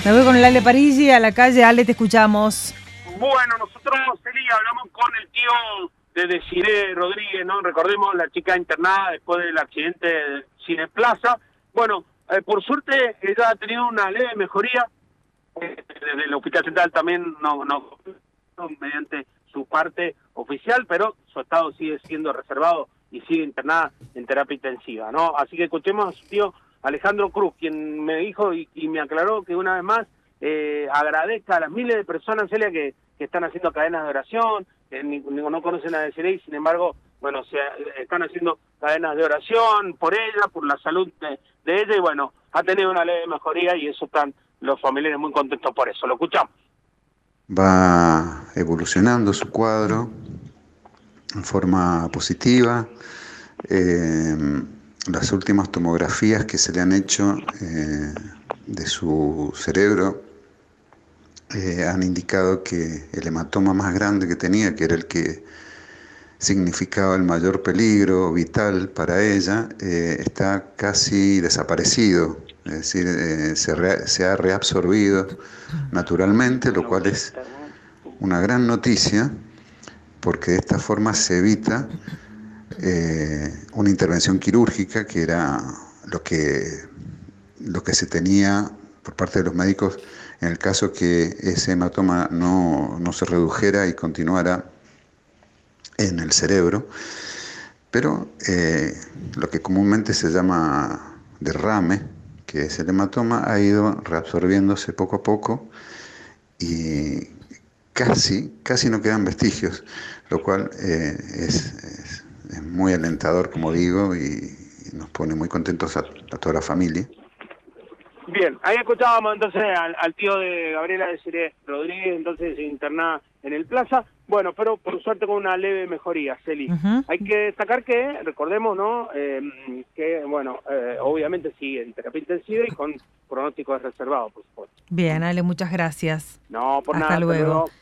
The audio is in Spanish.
Me voy con el Ale Parigi a la calle. Ale, te escuchamos. Bueno, nosotros, Celi, hablamos con el tío de Desiree Rodríguez, ¿no? Recordemos la chica internada después del accidente de Cineplaza. Bueno, por suerte ella ha tenido una leve mejoría. Desde el Hospital Central también no mediante su parte oficial, pero su estado sigue siendo reservado y sigue internada en terapia intensiva, ¿no? Así que escuchemos a su tío Alejandro Cruz, quien me dijo y me aclaró que una vez más agradezca a las miles de personas, Celia, que están haciendo cadenas de oración, que no conocen a Desiree, sin embargo, bueno, están haciendo cadenas de oración por ella, por la salud de ella, y bueno, ha tenido una leve mejoría y eso están los familiares muy contentos por eso. Lo escuchamos. Va evolucionando su cuadro en forma positiva. Las últimas tomografías que se le han hecho de su cerebro han indicado que el hematoma más grande que tenía, que era el que significaba el mayor peligro vital para ella, está casi desaparecido, es decir, se ha reabsorbido naturalmente, lo cual es una gran noticia, porque de esta forma se evita una intervención quirúrgica, que era lo que se tenía por parte de los médicos en el caso que ese hematoma no se redujera y continuara en el cerebro. Pero lo que comúnmente se llama derrame, que es el hematoma, ha ido reabsorbiéndose poco a poco y casi no quedan vestigios, lo cual es muy alentador, como digo, y nos pone muy contentos a toda la familia. Bien, ahí escuchábamos entonces al tío de Gabriela Desiree Rodríguez, entonces internada en el Plaza. Bueno, pero por suerte con una leve mejoría, Celi. Hay que destacar que, recordemos, ¿no? Que, bueno, obviamente sigue en terapia intensiva y con pronósticos reservados, por supuesto. Bien, Ale, muchas gracias. No, por Hasta nada. luego. Hasta luego.